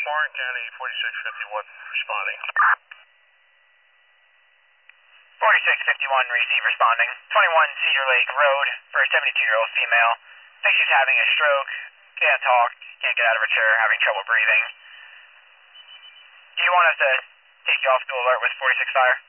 Warren County 4651 responding. 4651 receive responding. 21 Cedar Lake Road for a 72-year-old female. Thinks she's having a stroke. Can't talk. Can't get out of her chair. Having trouble breathing. Do you want us to take you off to alert with 46 Fire?